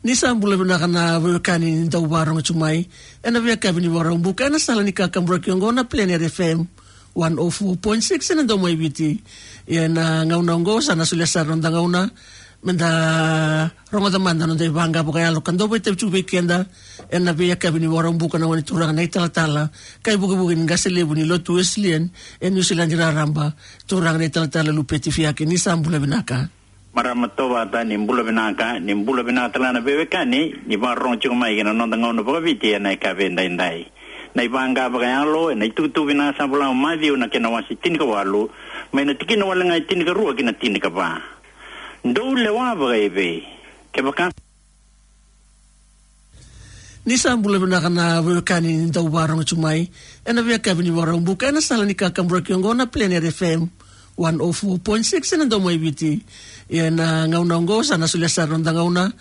Nisambula binakana wekani nda warong chumai ena veka bini warong buka na sala ni kakambra kiongona Planet FM 104.6 ena ndo mai biti ena ngaunongo sana sulia saron da ngauna menda ronga da manda no de banga buka yalo kando bete chupe kenda ena veka bini warong buka na wani turanga na itala kai buka buka ngasele buni lotu eslien en usilanjira ramba turanga na itala lupeti fiake nisambula binaka Maramatowa ta nimbula binaka talana bebekani ni barong chumai gina nonda ngono baviti na kavenda indai na ibanga bagayalo na itutu bina sabula madi una kena wasi tinika walu mena tikina wala ngai tinika ruwa kina tinika ba ndo lewa bagaibe ke bakan ni sambula binaka na bebekani nda barong chumai ena veka bini warong buka na sala ni kakambra kiongona Planet FM 104.6 ena ndo mai biti ena ngaunongo sana sulia saron da ngauna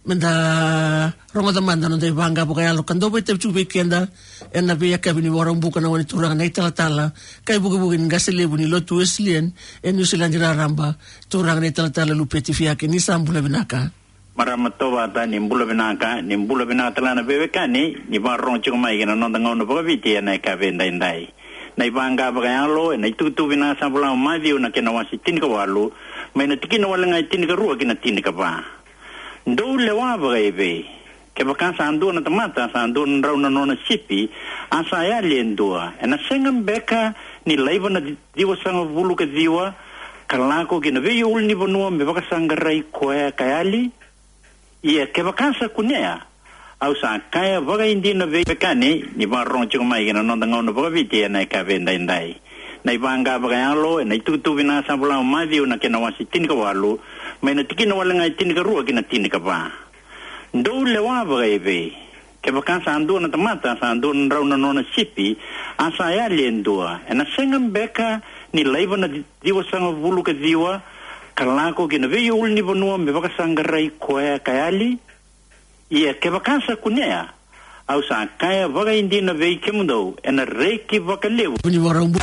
menda ronga da manda no de banga buka yalo kando bete chupe kenda ena veka bini warong buka na wani turanga na itala kai buka ngasele buni lotu eslien en usilanjira ramba turanga na itala lupeti fiake ni sambula binaka Maramatowa ta nimbula binaka talana bebekani ni barong chumai gina nonda ngono baviti na kavenda indai na ibanga bagayalo na itutu bina sabula madi una kena wasi tinika walu mena tikina wala ngai tinika ruwa kina tinika ba ndo lewa bagaibe ke bakan sandu na tamata sandu rauna nona sipi asa ya lendua ena sengam beka ni laiva na diwa sanga vulu ka diwa kalako kina veyo ulni bonua me baka sangarai koe kayali ia ke bakan sa kunea au sa kaya vaga indina vekani ni barong chumai gina nonda ngono baviti na kavenda indai na ibanga bagayalo na itutu bina sabula madi una kena wasi tinika walu mena tikina wala ngai tinika ruwa kina tinika ba ndo lewa bagaibe ke bakan sandu na tamata sandu rauna nona sipi asa ya lendua ena sengam beka ni laiva na diwa sanga vulu ka diwa kalako kina veyo ulni bonua me baka sangarai koe kayali ia ke bakansa kunea au sa kaya vaga indina vei kemundo ena reiki vaka lewu buni warong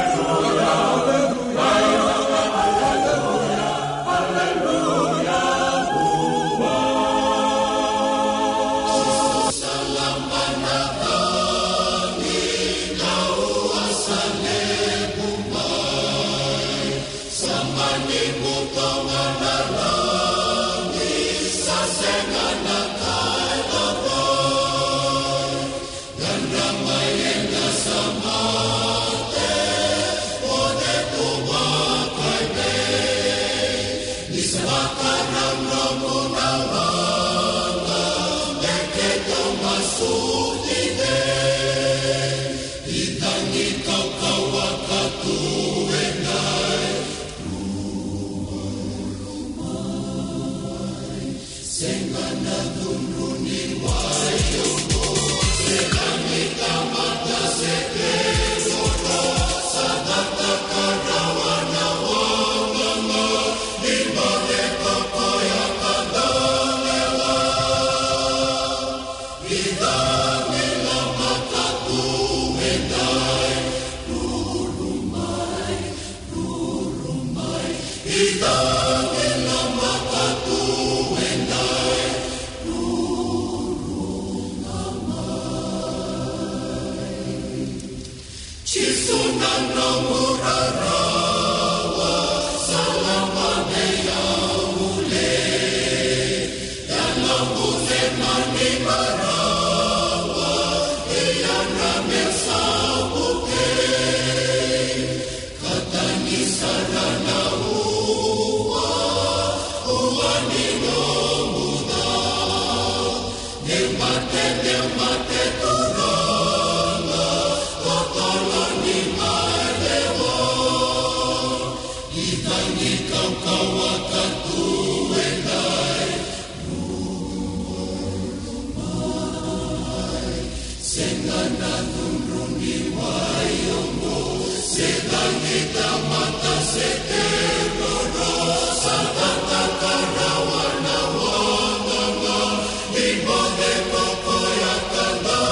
Di bode pokoya kanda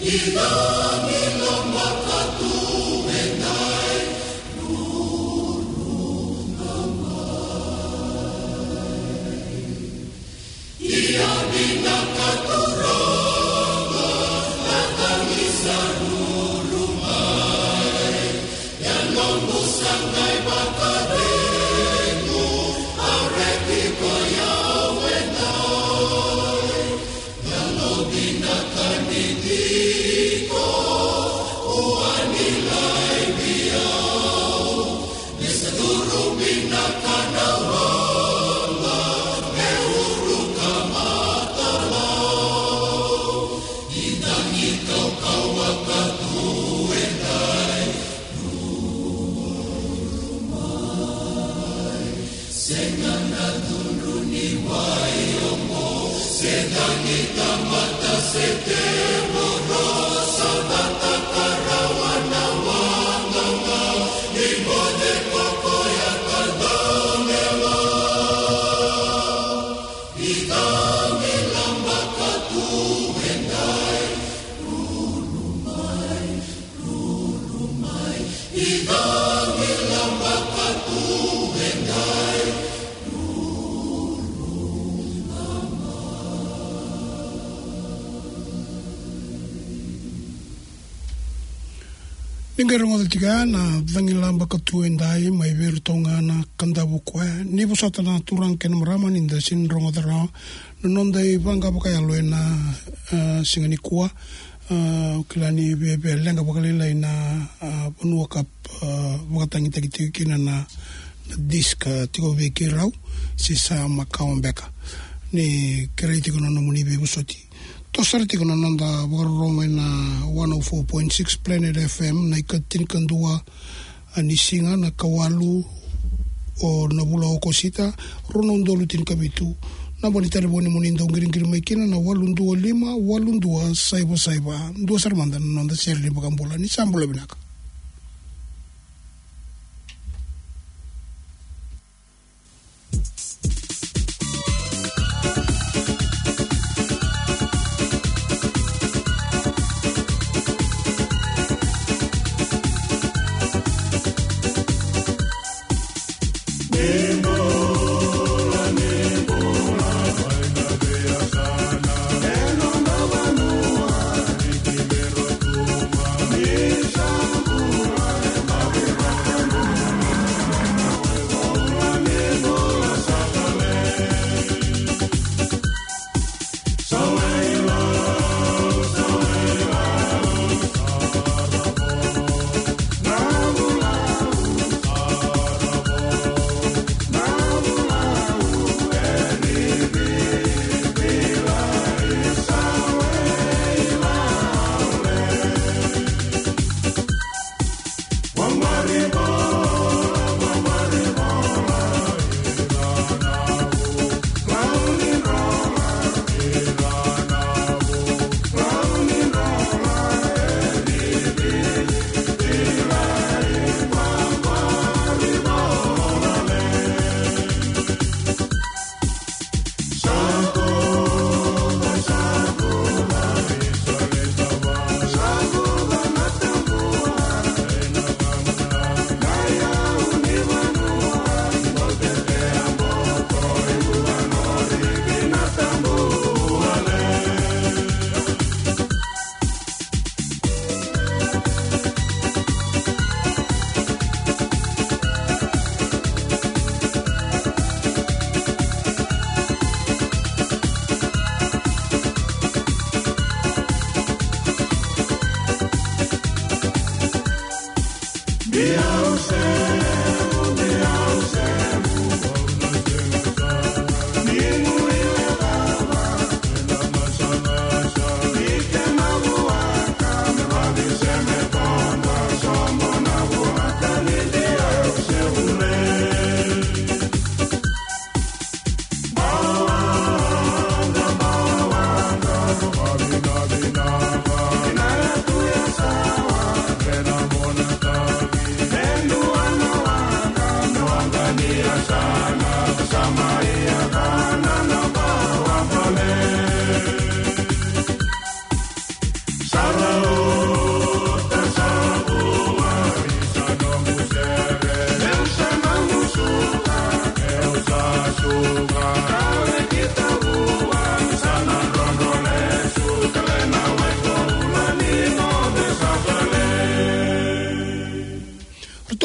Ningerongo tiga na vangilamba katuendai mai veru tonga na kandabu kwa ni busata na turang ken maraman inda sin rongo dara nondai vanga baka yalo na singani kwa kilani bebe lenga baka lila na punua kap bakatangi tagi kina na diska tiko veki rau sisa makawambeka ni kereti kono muni bebu soti tosarti kono nanda bakarongo na 104.6 Planet FM na ikatin kandua anisinga na kawalu o nabula okosita ronondolu tin kabitu na bonita boni monindo ngiring maikina na 825 saiba dua sarmanda nanda serli bakambola ni sambola binaka. Shama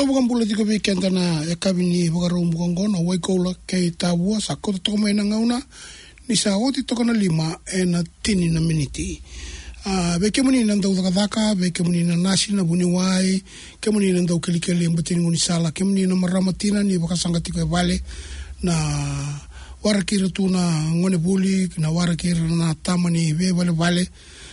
bukan pula tiko weekend na kabini bagarong bukangona waikola kay tabua sa kota toko may nangauna ni sa oti toko na 5 na 10 na miniti. Beke muni nandau daka beke muni na nasi na buniwai, ke muni nandau keli-keli yang batini nguni sala, ke muni na maramatina ni bakasanga tiko e vale na warakira tu na ngone buli, na warakira na tamani ve vale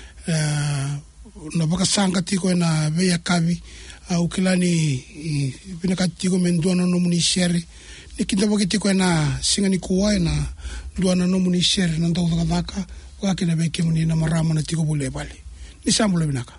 na bakasanga tiko na ve kavi. Ukilani pinakati tiko menduana no muni shere ni kinda bakitiko na singani kuwa na duana no muni shere nandau daka wakina beke muni na marama na tiko bule bale ni sambulo binaka.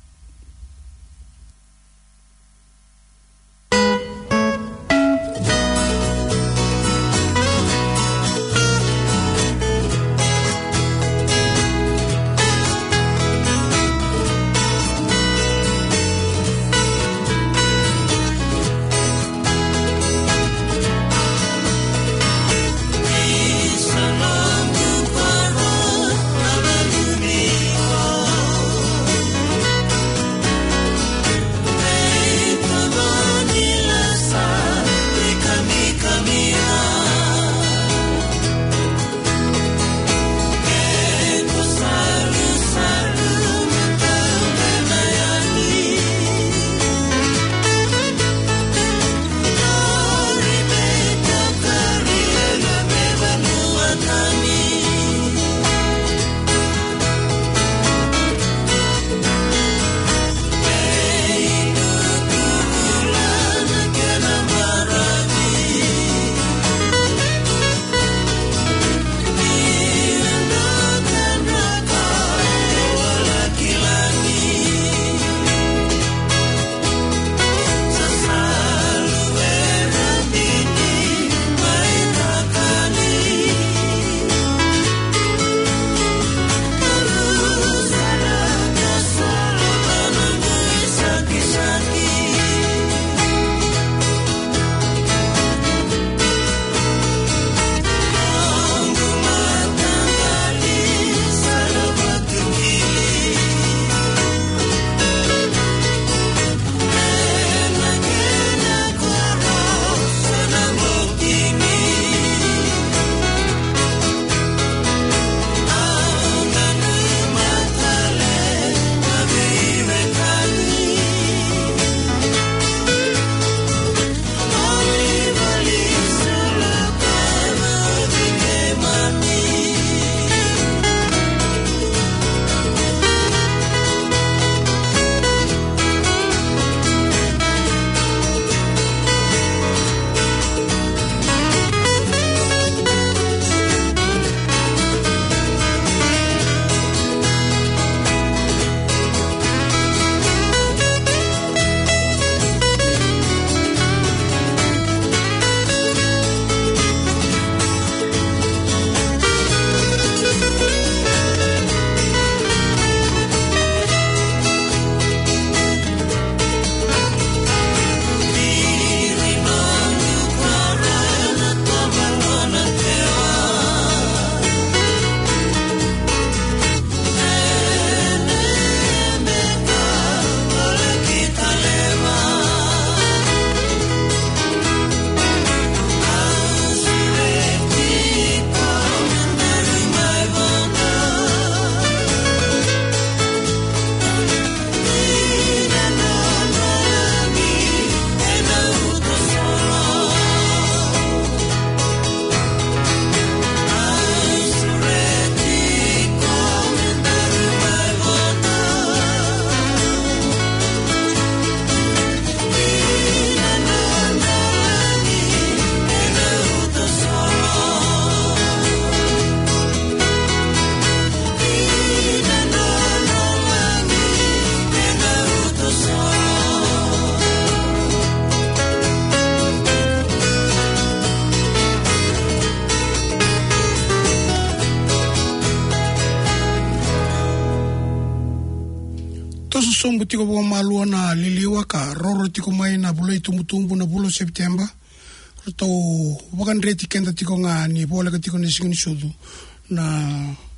Sombo tiko po malua na liliwa ka roro tiko mai na bulo tumbu na bulo September. Roto wakan reti kenda tiko nga ni bola ka tiko ni sudu na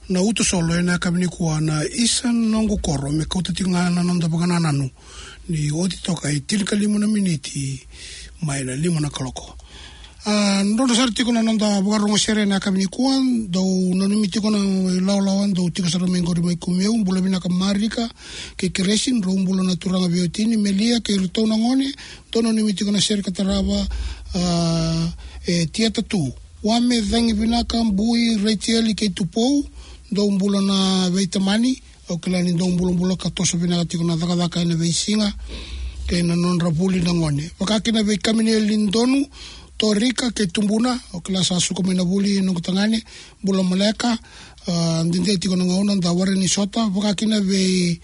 na uto solo na kabini kuwa na isa nongo koro me kauta tingana nonda pagana nanu ni oti toka i tilka 5 miniti mai na 5 na kaloko. Ndono sari tiko na nonda pagarongo sere na kabini kuwa do nanumi tiko na laulawan do tiko sara mengori mai kumeu mbula bina kamarika ke keresin ro mbula na turanga biotini melia ke rito na ngone tono nimi tiko na sere kataraba tiata tu wame vengi bina kambui retieli ke tupou do mbula na veitamani o kelani do mbula ka toso bina tiko na daka ina veisinga ke na non rapuli na ngone pakakina vei kamine lindonu torika ke tumbuna o kelasa suko mena buli no kutangani bula maleka ndinde tiko na ngona ndaware ni sota pakakina vei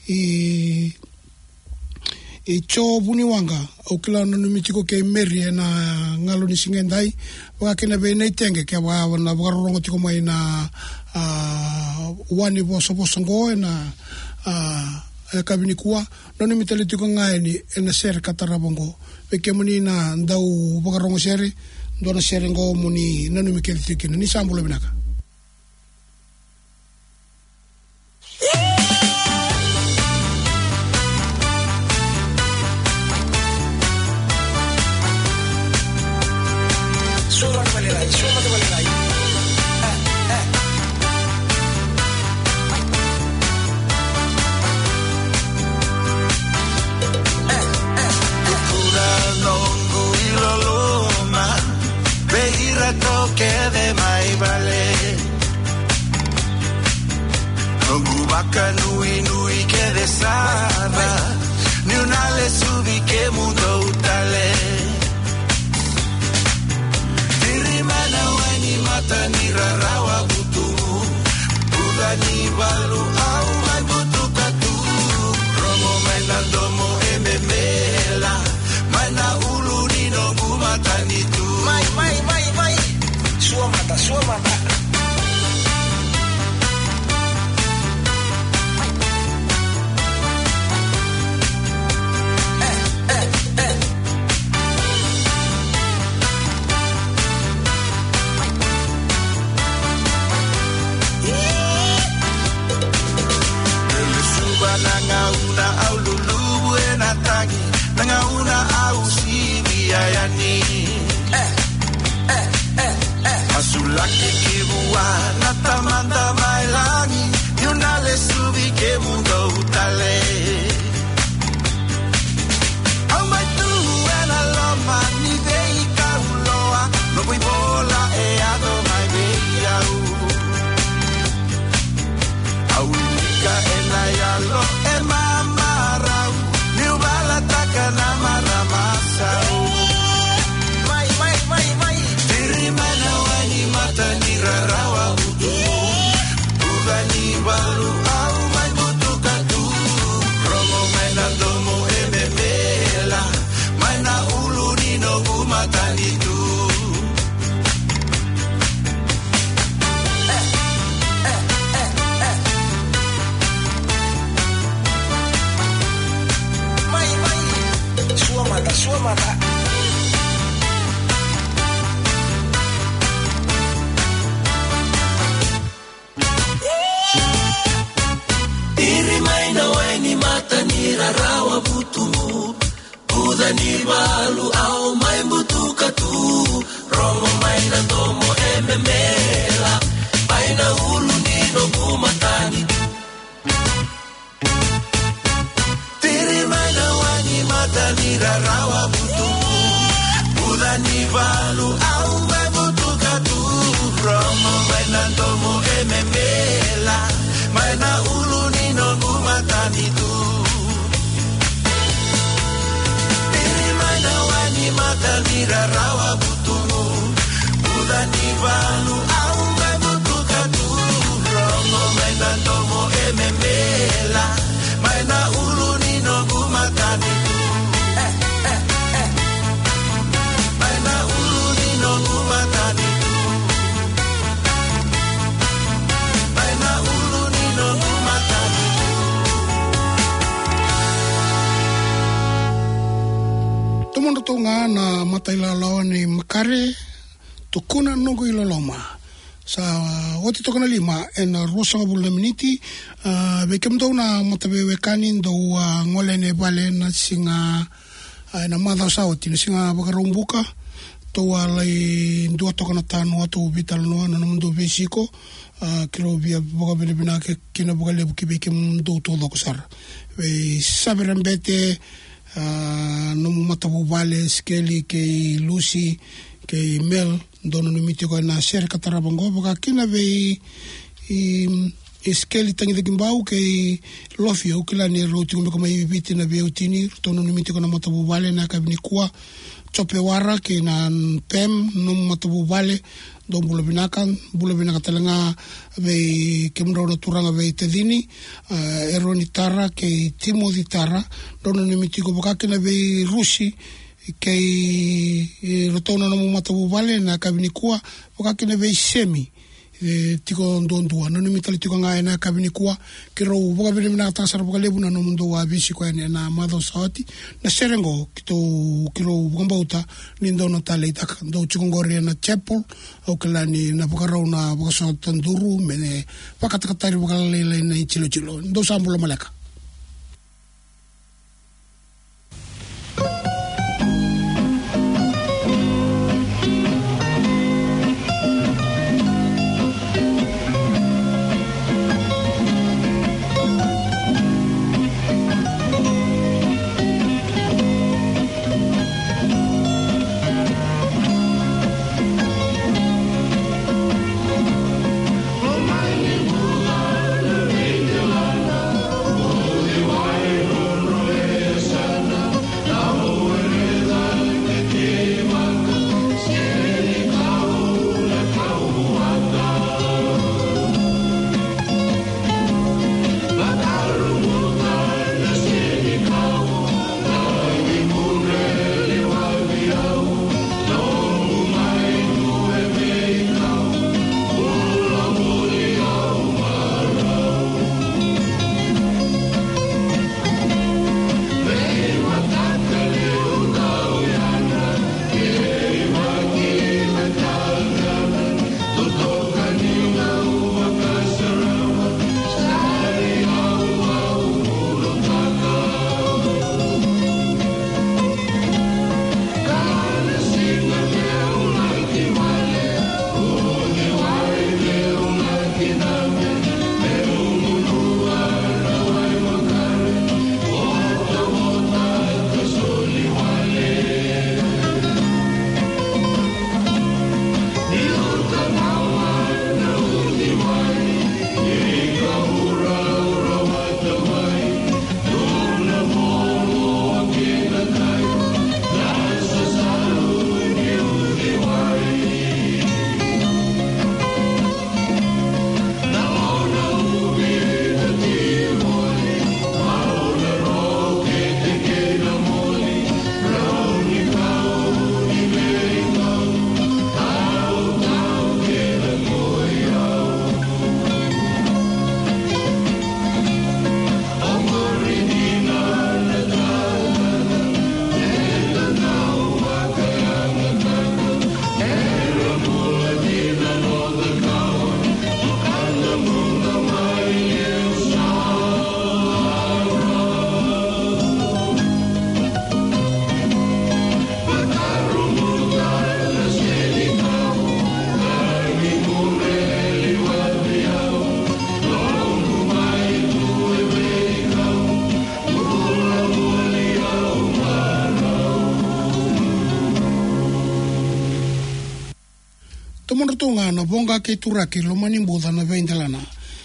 cho buni wanga o kila no mitiko ke meri na ngalo ni singendai wakina be nei tenge ke wa na bagarongo tiko mai na wani boso ngo na kabini kuwa no ni mitele tiko ngai ni ena ser katarabongo be ke muni na ndau bagarongo sere ndo na sere ngo muni no ni mikeli tiko ni sambulo binaka. Nui que desana ni una le subi que mundo utale dirimana wani mata ni rarawa butu uda ni balu au mai butu katu romo mena domo ememela mana ulu ni no gumata ni tu mai suamata Nangauna au lulu buena tangi nangauna au sibi ayani asulaki kibua natamanda mailangi yunale subi ke mundo utale au mai tu ena loma ni vei kauloa no voy bola e ado mai vei au nika ena yalo e mamarau ni ubala taka na maramasa mai dirimana wani mata ni rarawa utu ugani balu au mai butu katu romo mena domo ememela maina ulu ni no gumata ni tu suamata irimaina weni mata ni rarawa butu uda ni balu au mai butu katu romo maina domo ememela maina ulu ni no gumatani irimaina weni mata ni rarawa butu uda ni balu au mai butu katu romo maina domo ememela maina ulu ni no gumatani tu irimaina wani mata ni rarawa butu uda ni balu au mai butu katu romo maina domo ememela maina ulu ni no gumatani tu maina ulu ni no gumatani tu maina ulu ni no gumatani Tumondo tunga na mataila lawa ni makare tukuna nungu ilaloma sa o te tokana lima na rosanga bula miniti be kem do na matabe we kanin do ngole ne bale na singa na madha sa o tina singa bakarumbuka to alai ndo tokana tanu atu vital no na ndo besiko kilo bia boga bele bina ke kina boga le buki be kem do to do kusar we saberambete no matabu bale skeli ke Lucy ke Mel dono no mitiko na ser katarabango boka kina ve skeli tangi de gimbau ke lofio kila ne roti ngombe kama hivi biti na ve utini dono no mitiko na matabu bale na kabini kuwa chope wara ke na pem no matabu bale don bula binaka talanga ve kemro no turanga ve tedini eroni tara ke Timothy tara dono no mitiko boka kina ve rusi kei rotona no matabu vale na kabini kuwa boka kina ve semi tiko ndondua no mitali tiko nga na kabini kuwa kiro boka vile na tasara boka lebu na no mundo wa bisi kwa na madho saoti na serengo kiro boka mbauta ni ndono tale itaka ndo chikongori na chapel au kila ni na boka rau na boka sa tanduru mene pakatakatari boka lele na chilo ndo sambula malaka. Tomonatonga na bonga ke turaki lo mani boda na vendelana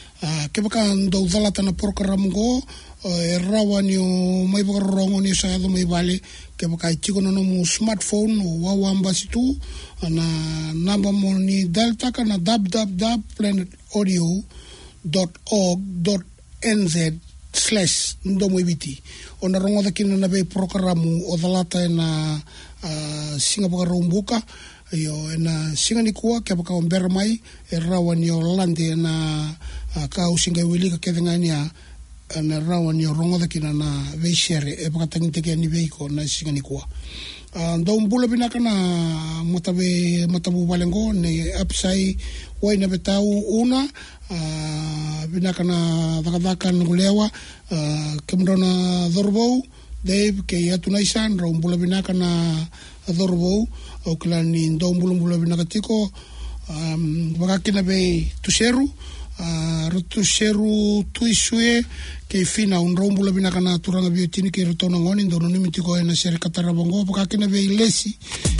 ke baka ndo dalata na program go rawani o mai baka rongo ni sa do mai vale ke baka chiko no mu smartphone wa wamba situ na namba mo ni delta kana www.planetaudio.org.nz/ ndo mo biti ona rongo da kina na be programu o dalata na singa baka rombuka yo na singa ni kuwa ke baka ombera mai rawani o lande na ka usinga wili ka kedengania na rawani o rongo da kina na veishere e baka tangite ke ni veiko na singa ni kuwa Ndong bula binaka na matabu balengo ne apsai wai na betau una binaka na vakavaka ngulewa kemdona Dhorobou Dave ke yatunaisan rong bula binaka na Dhorobou o klani ndong bula binaka tiko vakakina be tuseru Rutuseru tuisue ke fina un rombula binaka na turanga biotini ke rutona ngoni ndono nimitiko ena sere katarabongo pakakina be ilesi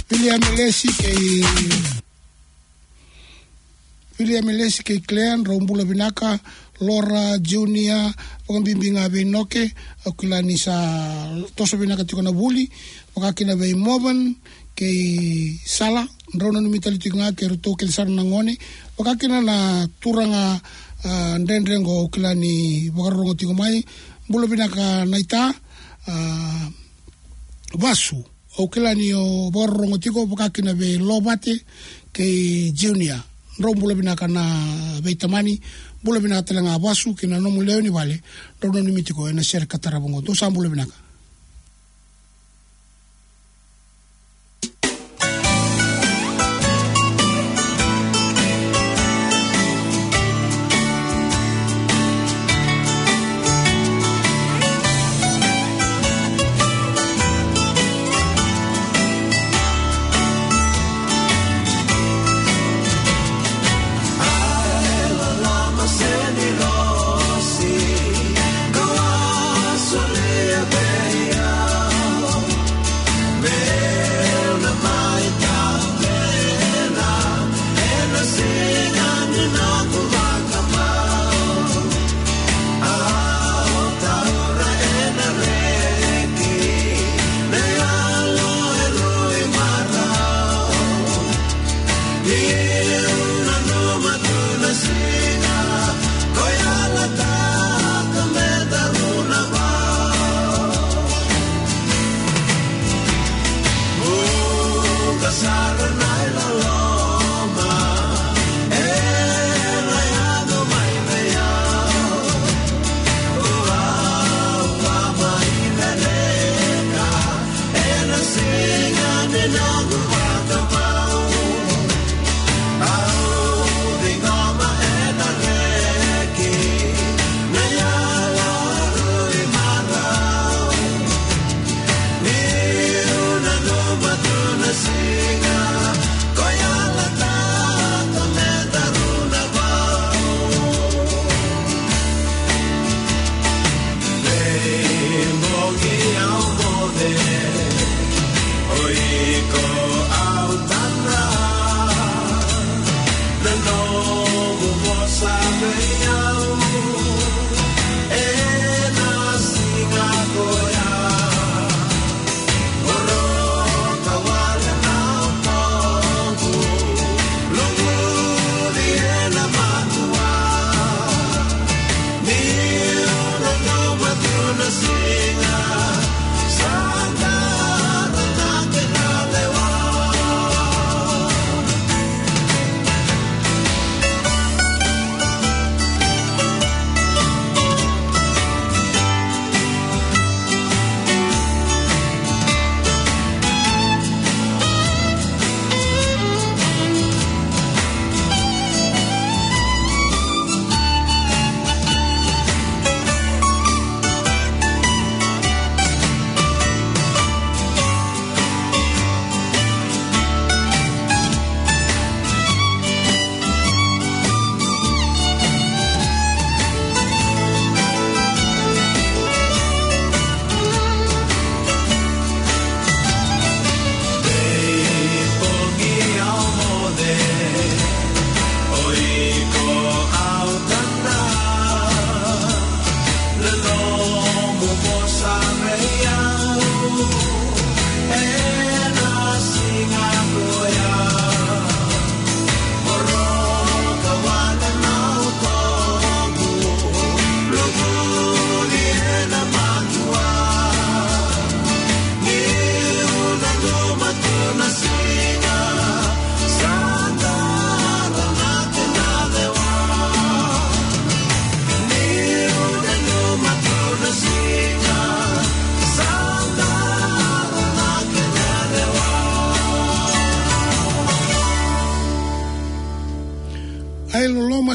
William Elesi ke Clean rombula binaka Laura Junior pangbimbinga be noke okulani sa toso binaka tiko na buli pakakina be Moban ke sala ndono nimitali tinga ke ruto ke sar nangone pakakina na turanga ndendrengo kilani bakarongo tingo mai bulo binaka naita vasu o kilani o bakarongo tingo pakakina be lobate ke junior rombulo binaka na beitamani bulo binaka telanga vasu kina no muleo ni vale ndono nimitiko ena ser katarabongo to sambulo binaka Seni rosi, goa solia be.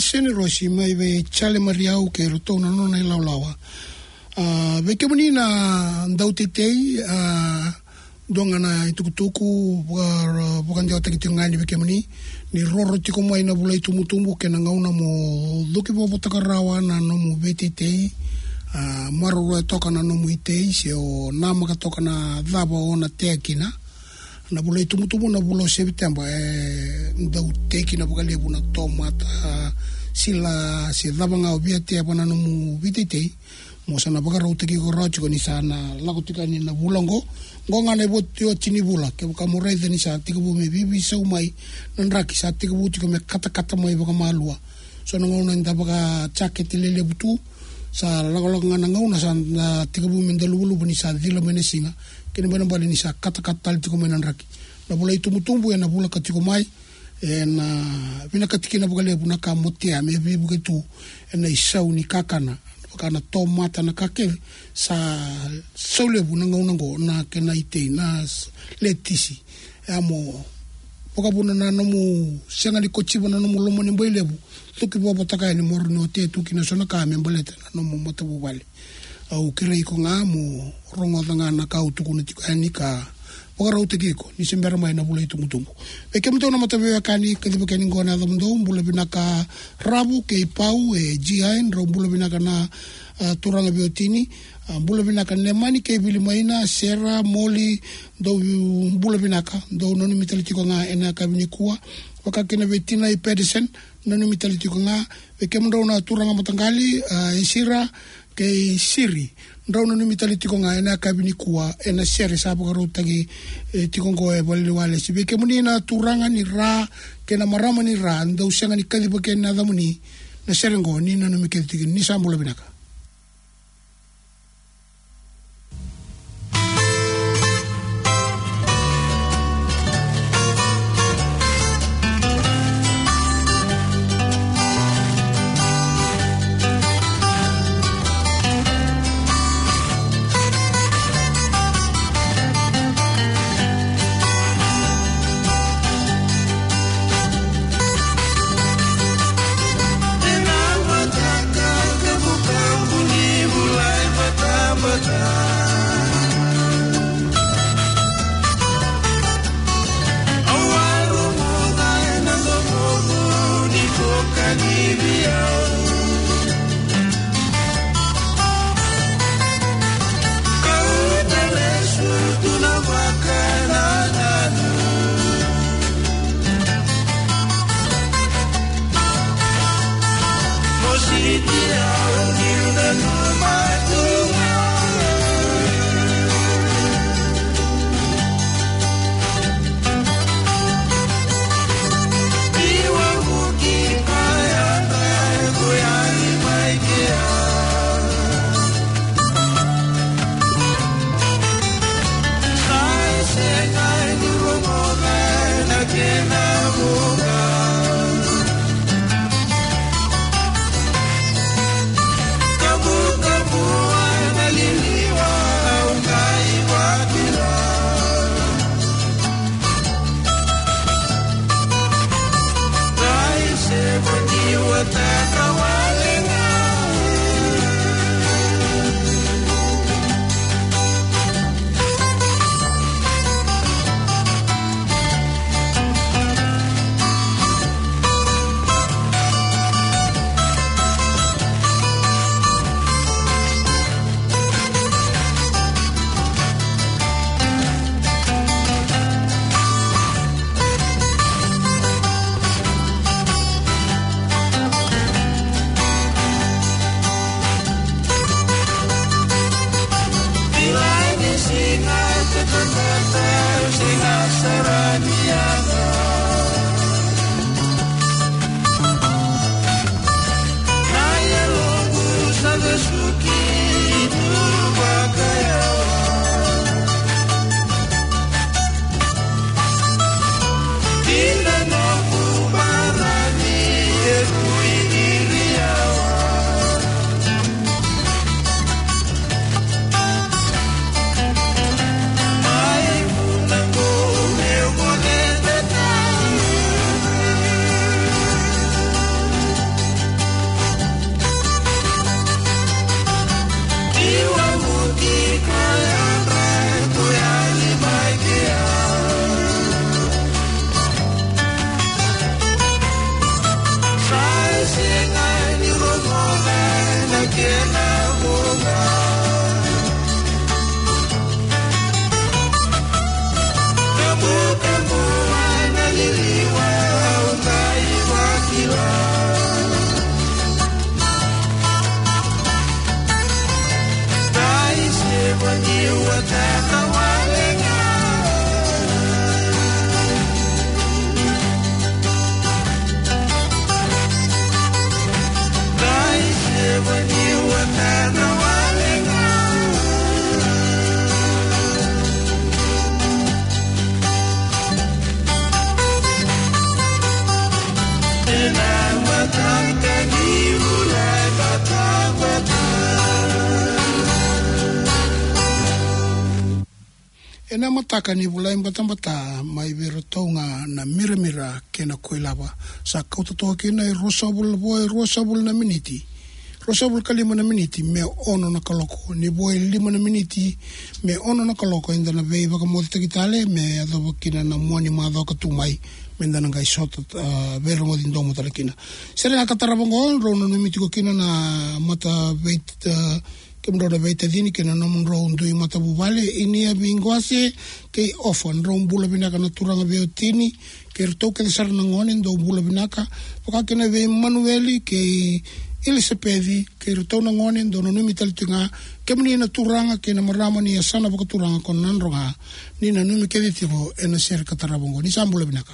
sene rosi mai ve chale mariau ke roto na nona I laulawa. Ve ke mani na ndau tetei donga na itukutuku bukan dia tak ngani ve ke mani ni roro tiko mai na bulai tumutumbu ke na ngauna mo duki bo takarawa na no mo vetetei maruru toka na no mo itei se o nama ka toka na dhaba o na teakina na bulai tumutumbu na bulo September ndau teki na buka lebu na tomata sila si dhaba nga obia te apa na no mo vetetei mo sana baka rau teki ko rau chiko ni sana laku tika ni na bulango ngonga na ibo tio chini bula ke buka murai ni sa tika bu me bibi sau mai nanraki sa tika bu tiko me kata mai baka malua so na ngona nda baka chake tilele butu sa lago nga na ngona sa tika bu me ndalu bulu ni sa dila mene singa kene bana bali ni sa kata tiko me nanraki na bula itumutumbu na bula ka tiko mai na vina katikina buka lebu na ka motea me bibi buka tu na isau ni kakana kana tomata na kake sa saulebu na ngaunango na kena itei na letisi amo poka puna na nomu senga ni kochiba na nomu lomo ni mboilebu tuki bobo taka ni moru ni ote tuki na sona ka memboleta na nomu motabu wale au kira iko nga mo rongo tanga na kau tuku na tiko ani ka poka rau teki iko ni sembera mai na bula itungutungu peke mtau na matabe wakani katiba keni ngona na mndo mbula binaka rabu ke ipau GIN rau mbula binaka na turanga biotini mbula binaka nemani ke bili maina sera moli do mbula binaka do noni mitalitiko nga ena kabini kuwa wakakina betina ipedisen noni mitalitiko nga peke mndo na turanga matangali esira ke siri ndauno ni mitali tiko nga ena kabini kuwa ena sere sabu karo tagi tiko ngoe bali wale sibeke muni na turanga ni ra kena marama ni ra ndau senga ni kaliba kena damuni na sere ngo ni na mikeli tiki ni sambula binaka Ena mataka ni vulai mbata mai vero taunga na mira kena koilava sa kautatoa kena i rosabul boy rosabul na miniti rosabul ka 5 na miniti me ono na kaloko ni boy 5 na miniti me ono na kaloko inda na vei vaka molta kitale me adova kina na muani madho ka tumai menda ngai sota vero ngodi ndomo talakina sere na katarabongo ro no miniti ko kina na mata veit kemro da veita dini kena namun ro ndui mata buvale ini a bingwase ke ofan ro mbula binaka na turanga veo tini ke rto ke sar na ngone ndo mbula binaka poka kena ve manueli ke Elisapethi ke rto na ngone ndo no numi talitinga kemni na turanga ke na marama ni asana poka turanga kon nanronga ni na numi ke ditiko ena ser katarabongo ni sambula binaka.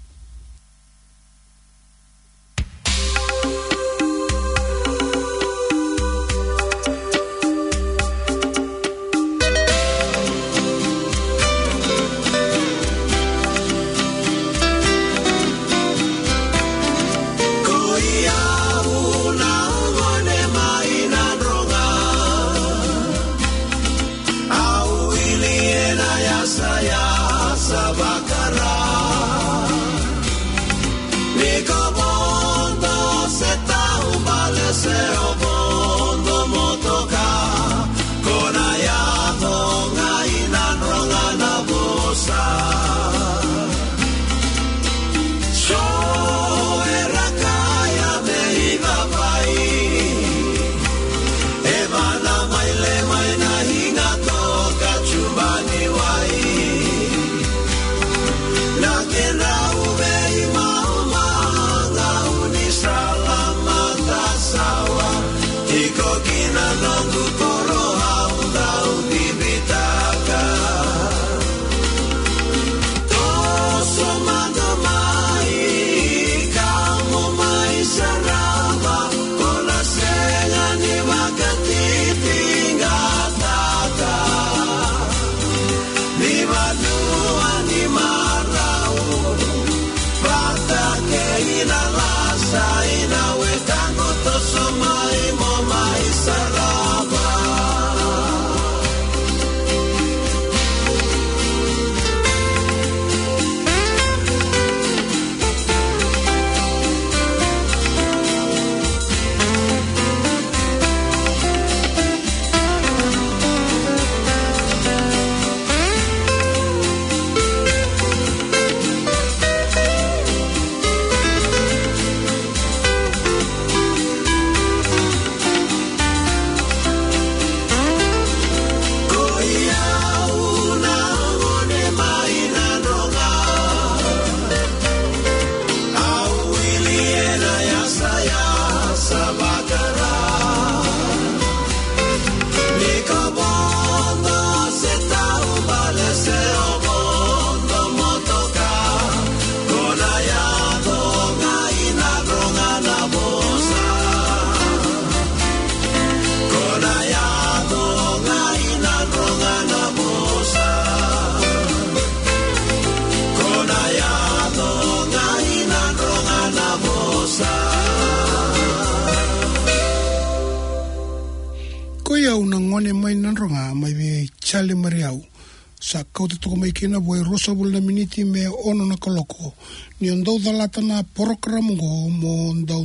ngone mai nanronga mai be chale mariau sa kauta toko mai kena boy rosabul na miniti me ono na koloko ni ondau dalata na program go mo ondau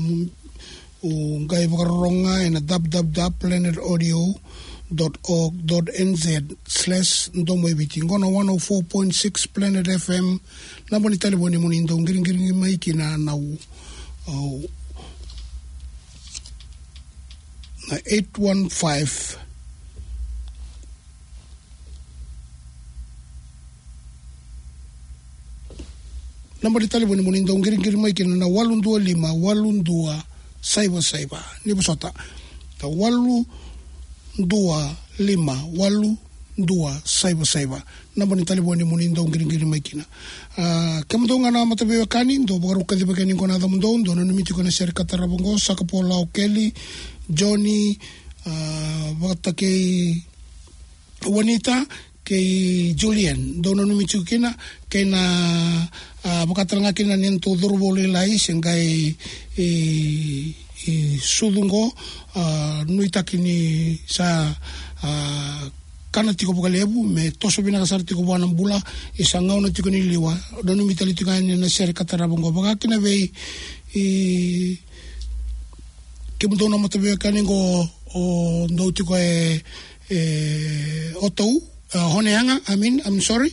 ngai vakaronga ena www.planetodio.org.nz/ndomoibiti ngona 104.6 Planet FM na boni telefoni moni ndo ngiringiringi mai kina na 815 Namba di telefoni mo ninda ngiring mai kina na 825-8277. Ni busota. Ta 825-8277. Namba di telefoni mo ninda ngiring mai kina. Kamu nga na matabewa kanin do baru kadi bagani ko na da mundo do na numiti ko na ser katarabongo sa kapola Kelly Johnny bata kay Juanita kay Julian do na numiti kina kay na bakatal nga kina nento durbole lai sengai sudungo nuita kini sa kana tiko pokalebu me toso bina kasar tiko buana bula isangau na tiko ni liwa do numita litiko ni na ser katarabongo bakakina vei kemudo na matabe kaningo o ndo tiko otou honeanga I'm sorry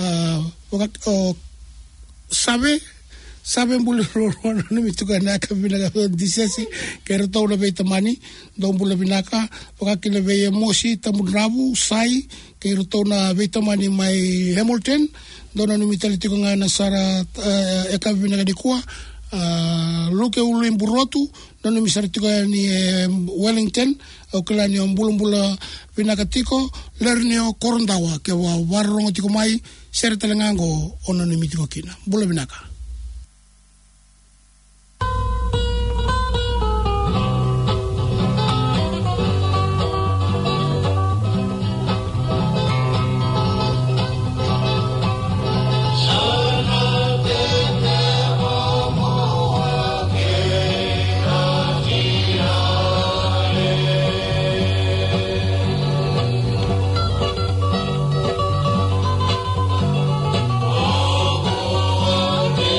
sabe mbule roro no mituka naka binaka disesi kero tau na beita mani do mbule binaka pakakile be emosi tamudrabu sai kero tau na beita mani mai Hamilton do na mitali tiko ngana sara eka binaka dikua luke ulu imburotu do na misari tiko ni Wellington o kila ni mbula binaka tiko lerneo korondawa ke wa warrongo tiko mai sere telengango ono ni mitiko kina mbula binaka Oh,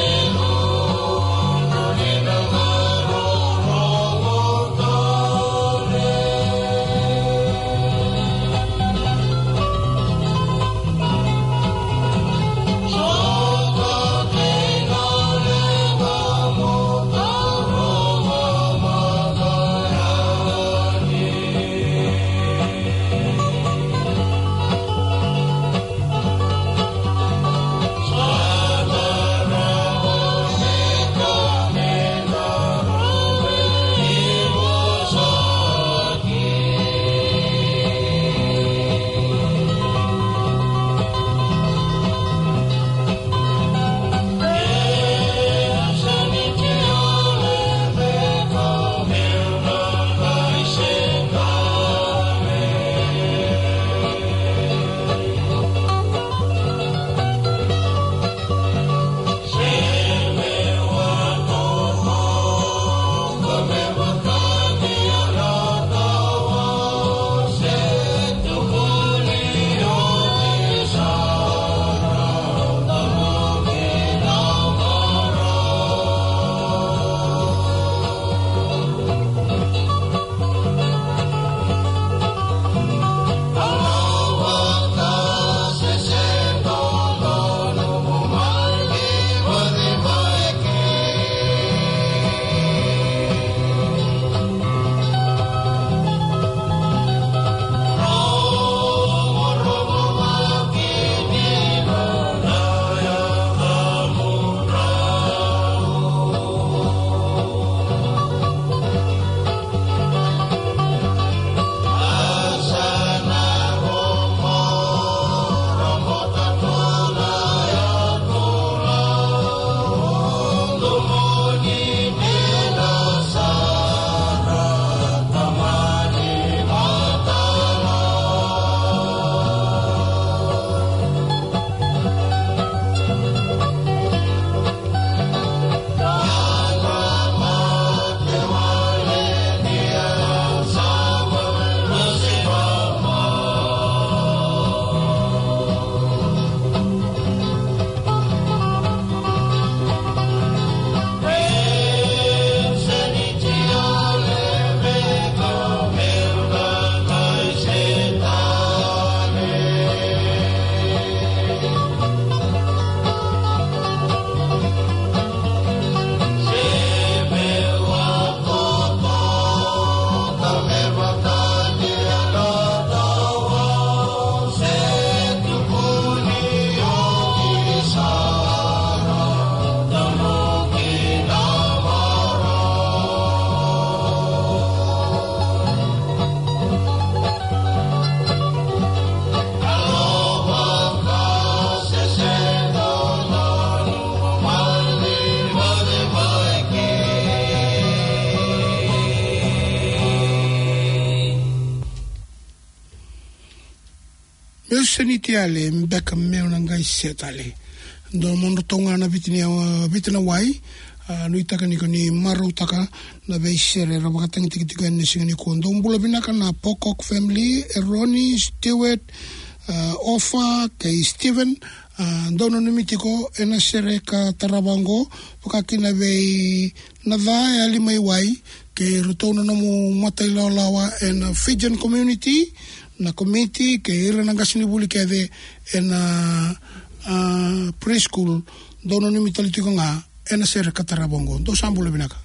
Me senitiale mbeka meuna ngai setale. Do mondo tonga na vitina wai. Nui taka ni maru taka na beisere ra wakatang tikitika ni singani kondo. Mbula binaka na Pocock family, Ronnie, Stewart, Ofa, kay Steven, dono numitiko ena sere ka Tarabango, pakakina vei na vai alimai wai, kay rutono na mo matailawa ena Fijian community, na committee, kay ira nangasini buli keve ena preschool, dono numitalitiko nga, ena sere ka Tarabango. Do sambula binaka.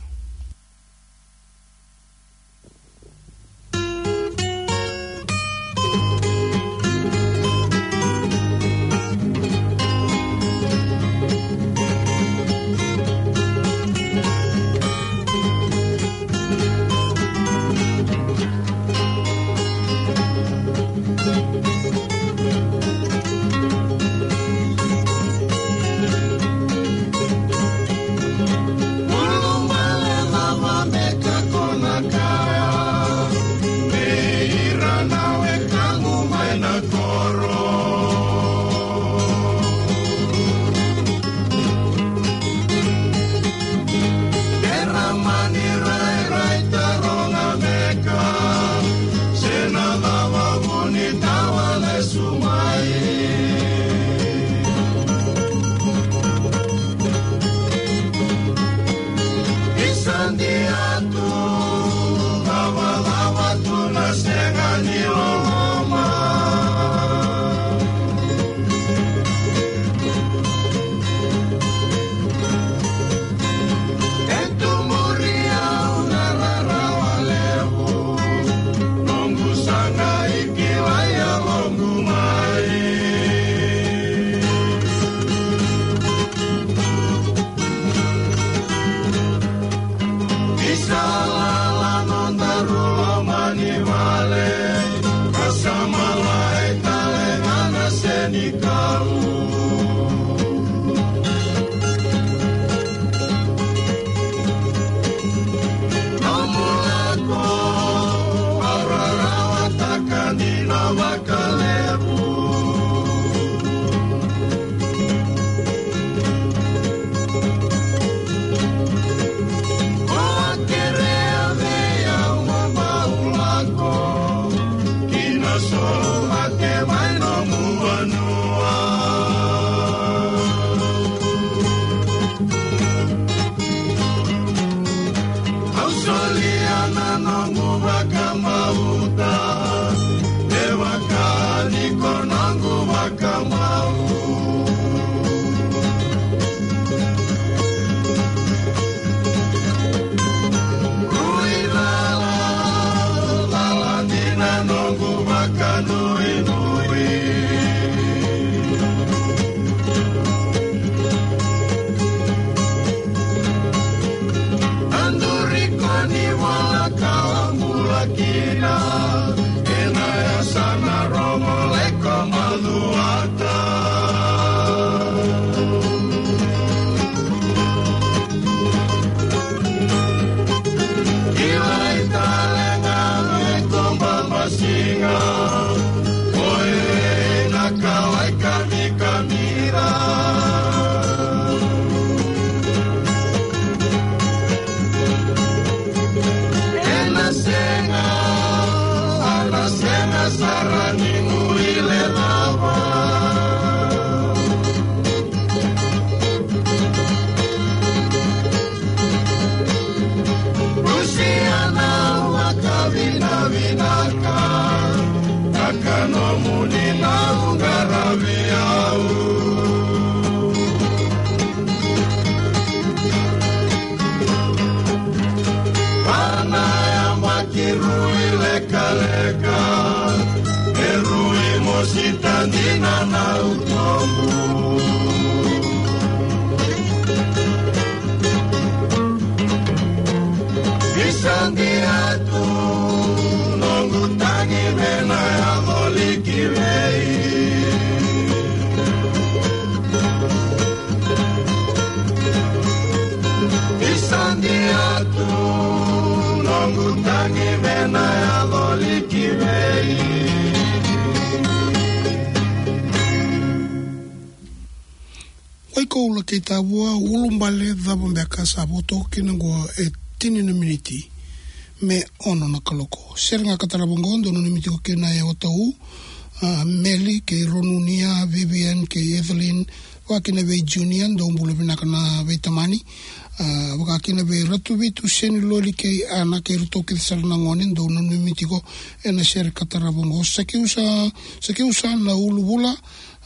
ko ula ke tawua ulumbale dhabambeka saboto kinangua e tini na miniti me ono na kaloko. Serenga katarabongondo no nimiti ko kena e otau Meli ke Ronunia, Vivian ke Evelyn, wakina be Junior do mbulu binaka na be tamani. Wakina be ratu bitu seni loli ke ana ke ruto ke sarna ngonin do no nimiti ko ena ser katarabongo. Sakiusa na ulubula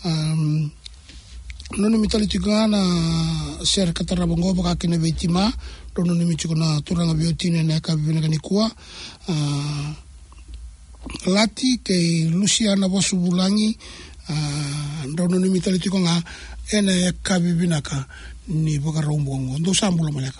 no nimitali tika na ser katarabongo wakina be tima do no nimiti ko na turanga biotine na ka binaka ni kuwa. Lati ke Luciana Bosubulangi ndono ni mitali tiko nga ene kabibinaka ni bakarombongo ndo sambulo maleka.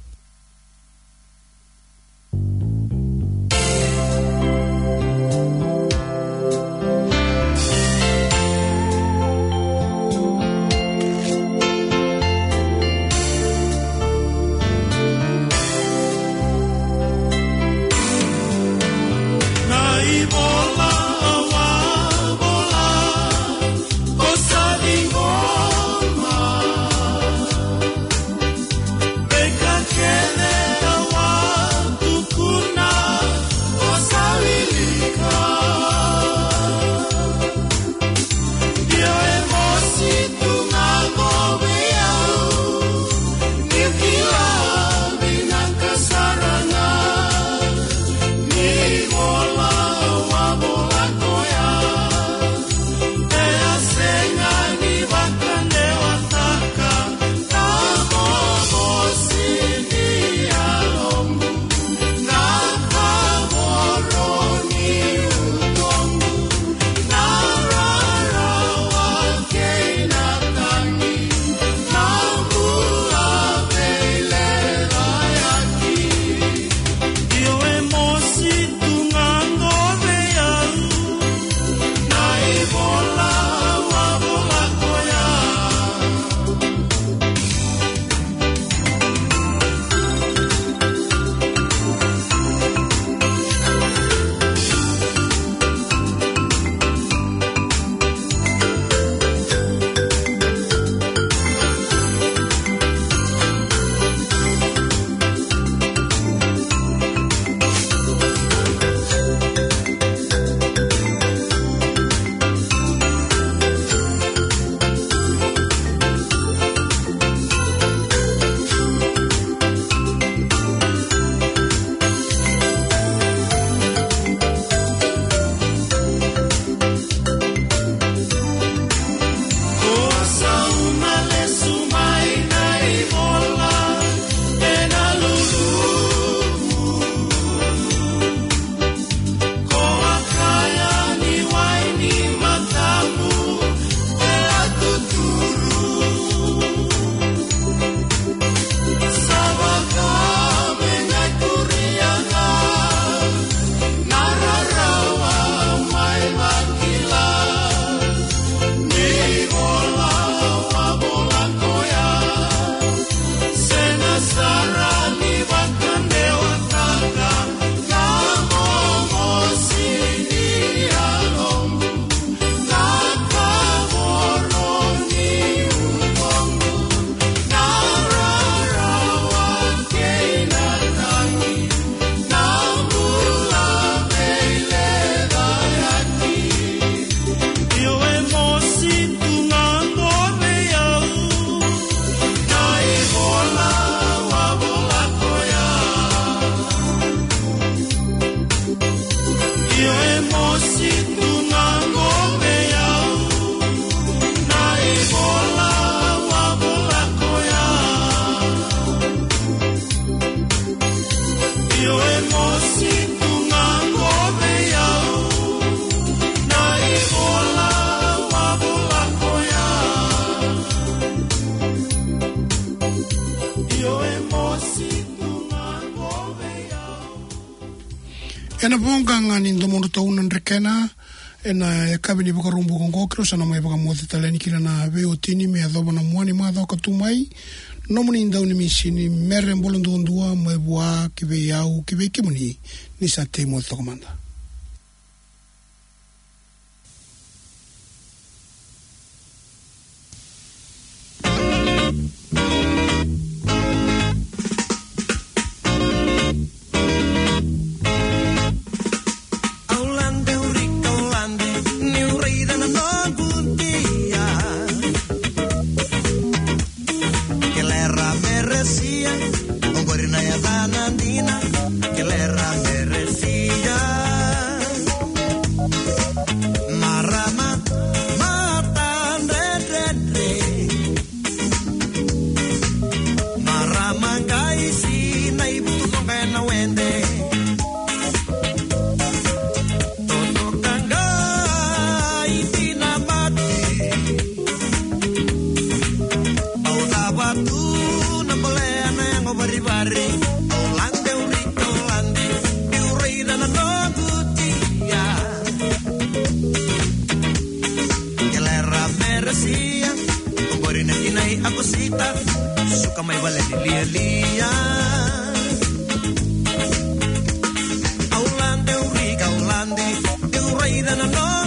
Ena ponga ni ndo mono tau nan rekena ena kabini baka rumbu kongo kro sana mai baka mo taleni kila na ve otini me adobo na mwani ma do katumai no muni ndau ni misini merre mbolondo ndua mai bua kibe yau kibe kimuni ni sa te mo to komanda. than I know.